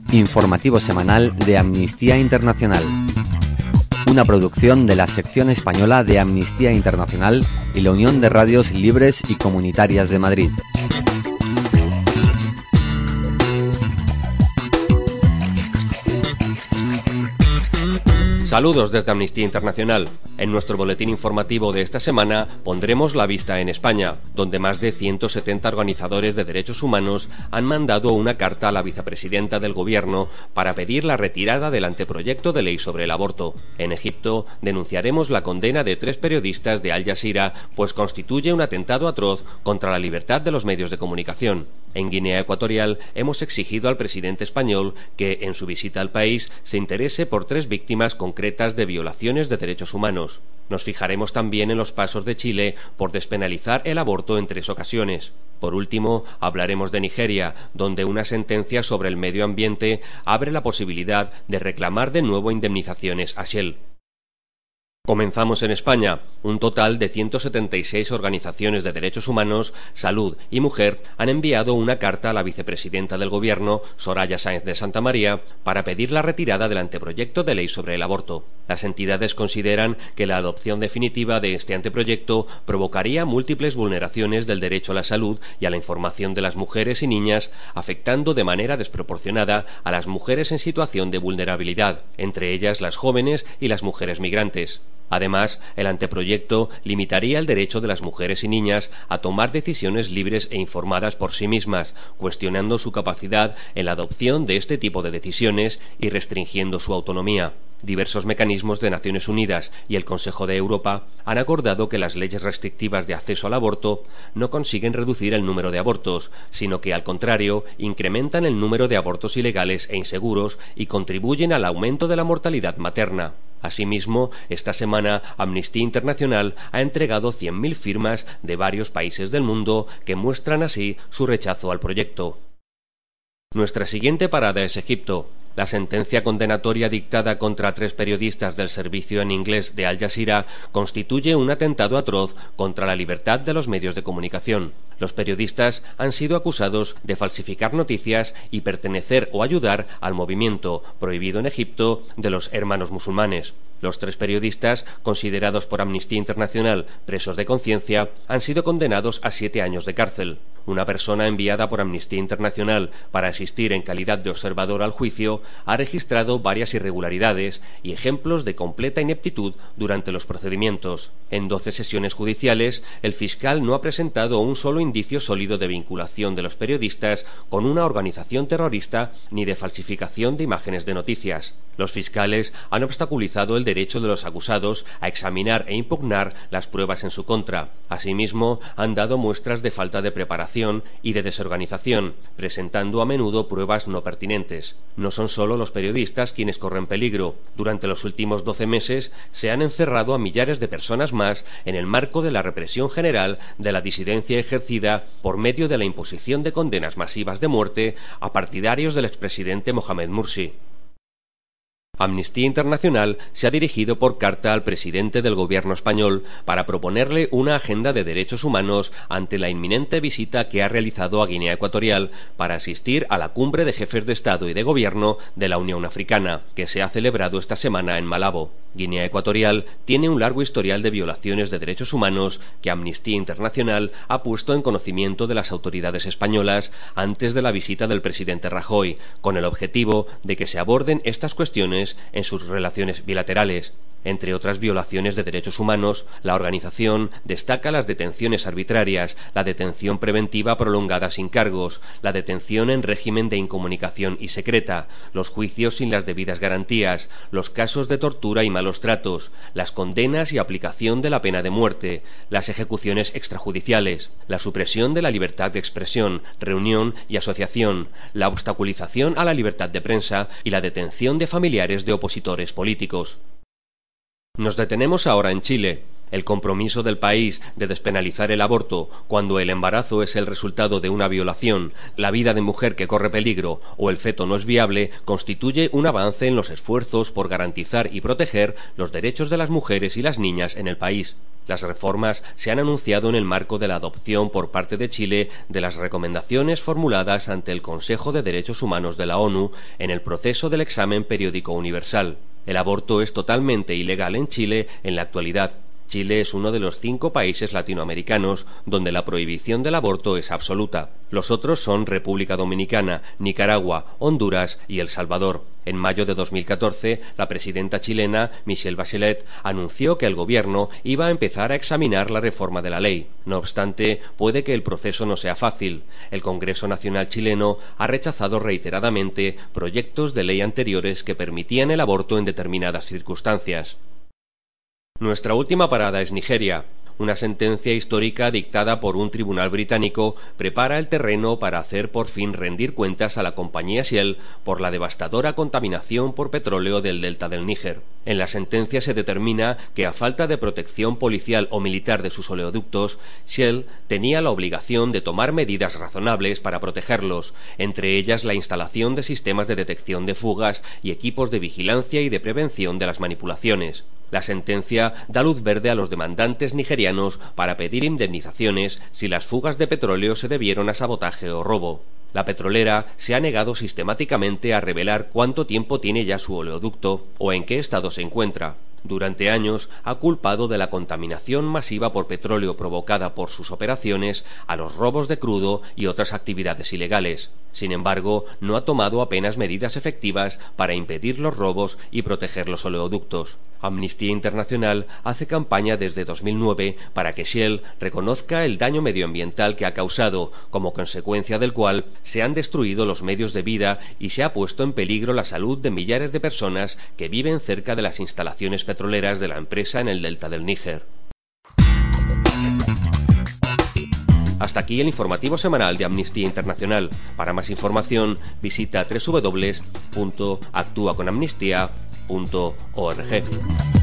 Informativo semanal de Amnistía Internacional. Una producción de la sección española de Amnistía Internacional y la Unión de Radios Libres y Comunitarias de Madrid. Saludos desde Amnistía Internacional. En nuestro boletín informativo de esta semana pondremos la vista en España, donde más de 170 organizadores de derechos humanos han mandado una carta a la vicepresidenta del Gobierno para pedir la retirada del anteproyecto de ley sobre el aborto. En Egipto denunciaremos la condena de 3 periodistas de Al Jazeera, pues constituye un atentado atroz contra la libertad de los medios de comunicación. En Guinea Ecuatorial hemos exigido al presidente español que, en su visita al país, se interese por 3 víctimas concretas de violaciones de derechos humanos. Nos fijaremos también en los pasos de Chile por despenalizar el aborto en 3 ocasiones. Por último, hablaremos de Nigeria, donde una sentencia sobre el medio ambiente abre la posibilidad de reclamar de nuevo indemnizaciones a Shell. Comenzamos en España. Un total de 176 organizaciones de derechos humanos, salud y mujer han enviado una carta a la vicepresidenta del Gobierno, Soraya Sáenz de Santamaría, para pedir la retirada del anteproyecto de ley sobre el aborto. Las entidades consideran que la adopción definitiva de este anteproyecto provocaría múltiples vulneraciones del derecho a la salud y a la información de las mujeres y niñas, afectando de manera desproporcionada a las mujeres en situación de vulnerabilidad, entre ellas las jóvenes y las mujeres migrantes. Además, el anteproyecto limitaría el derecho de las mujeres y niñas a tomar decisiones libres e informadas por sí mismas, cuestionando su capacidad en la adopción de este tipo de decisiones y restringiendo su autonomía. Diversos mecanismos de Naciones Unidas y el Consejo de Europa han acordado que las leyes restrictivas de acceso al aborto no consiguen reducir el número de abortos, sino que, al contrario, incrementan el número de abortos ilegales e inseguros y contribuyen al aumento de la mortalidad materna. Asimismo, esta semana Amnistía Internacional ha entregado 100.000 firmas de varios países del mundo que muestran así su rechazo al proyecto. Nuestra siguiente parada es Egipto. La sentencia condenatoria dictada contra 3 periodistas del servicio en inglés de Al Jazeera constituye un atentado atroz contra la libertad de los medios de comunicación. Los periodistas han sido acusados de falsificar noticias y pertenecer o ayudar al movimiento, prohibido en Egipto, de los Hermanos Musulmanes. Los 3 periodistas, considerados por Amnistía Internacional presos de conciencia, han sido condenados a 7 años de cárcel. Una persona enviada por Amnistía Internacional para asistir en calidad de observador al juicio ha registrado varias irregularidades y ejemplos de completa ineptitud durante los procedimientos. En 12 sesiones judiciales, el fiscal no ha presentado un solo indicio sólido de vinculación de los periodistas con una organización terrorista ni de falsificación de imágenes de noticias. Los fiscales han obstaculizado el derecho de los acusados a examinar e impugnar las pruebas en su contra. Asimismo, han dado muestras de falta de preparación y de desorganización, presentando a menudo pruebas no pertinentes. No son solo los periodistas quienes corren peligro. Durante los últimos 12 meses se han encerrado a millares de personas más en el marco de la represión general de la disidencia ejercida por medio de la imposición de condenas masivas de muerte a partidarios del expresidente Mohamed Morsi. Amnistía Internacional se ha dirigido por carta al presidente del Gobierno español para proponerle una agenda de derechos humanos ante la inminente visita que ha realizado a Guinea Ecuatorial para asistir a la cumbre de jefes de Estado y de Gobierno de la Unión Africana, que se ha celebrado esta semana en Malabo. Guinea Ecuatorial tiene un largo historial de violaciones de derechos humanos que Amnistía Internacional ha puesto en conocimiento de las autoridades españolas antes de la visita del presidente Rajoy, con el objetivo de que se aborden estas cuestiones en sus relaciones bilaterales. Entre otras violaciones de derechos humanos, la organización destaca las detenciones arbitrarias, la detención preventiva prolongada sin cargos, la detención en régimen de incomunicación y secreta, los juicios sin las debidas garantías, los casos de tortura y malos tratos, las condenas y aplicación de la pena de muerte, las ejecuciones extrajudiciales, la supresión de la libertad de expresión, reunión y asociación, la obstaculización a la libertad de prensa y la detención de familiares de opositores políticos. Nos detenemos ahora en Chile. El compromiso del país de despenalizar el aborto cuando el embarazo es el resultado de una violación, la vida de mujer que corre peligro o el feto no es viable constituye un avance en los esfuerzos por garantizar y proteger los derechos de las mujeres y las niñas en el país. Las reformas se han anunciado en el marco de la adopción por parte de Chile de las recomendaciones formuladas ante el Consejo de Derechos Humanos de la ONU en el proceso del examen periódico universal. El aborto es totalmente ilegal en Chile en la actualidad. Chile es uno de los 5 países latinoamericanos donde la prohibición del aborto es absoluta. Los otros son República Dominicana, Nicaragua, Honduras y El Salvador. En mayo de 2014, la presidenta chilena, Michelle Bachelet, anunció que el gobierno iba a empezar a examinar la reforma de la ley. No obstante, puede que el proceso no sea fácil. El Congreso Nacional chileno ha rechazado reiteradamente proyectos de ley anteriores que permitían el aborto en determinadas circunstancias. Nuestra última parada es Nigeria. Una sentencia histórica dictada por un tribunal británico prepara el terreno para hacer por fin rendir cuentas a la compañía Shell por la devastadora contaminación por petróleo del delta del Níger. En la sentencia se determina que a falta de protección policial o militar de sus oleoductos, Shell tenía la obligación de tomar medidas razonables para protegerlos, entre ellas la instalación de sistemas de detección de fugas y equipos de vigilancia y de prevención de las manipulaciones. La sentencia da luz verde a los demandantes nigerianos para pedir indemnizaciones si las fugas de petróleo se debieron a sabotaje o robo. La petrolera se ha negado sistemáticamente a revelar cuánto tiempo tiene ya su oleoducto o en qué estado se encuentra. Durante años ha culpado de la contaminación masiva por petróleo provocada por sus operaciones a los robos de crudo y otras actividades ilegales. Sin embargo, no ha tomado apenas medidas efectivas para impedir los robos y proteger los oleoductos. Amnistía Internacional hace campaña desde 2009 para que Shell reconozca el daño medioambiental que ha causado, como consecuencia del cual se han destruido los medios de vida y se ha puesto en peligro la salud de millares de personas que viven cerca de las instalaciones petroleras de la empresa en el delta del Níger. Hasta aquí el informativo semanal de Amnistía Internacional. Para más información, visita www.actuaconamnistia.org.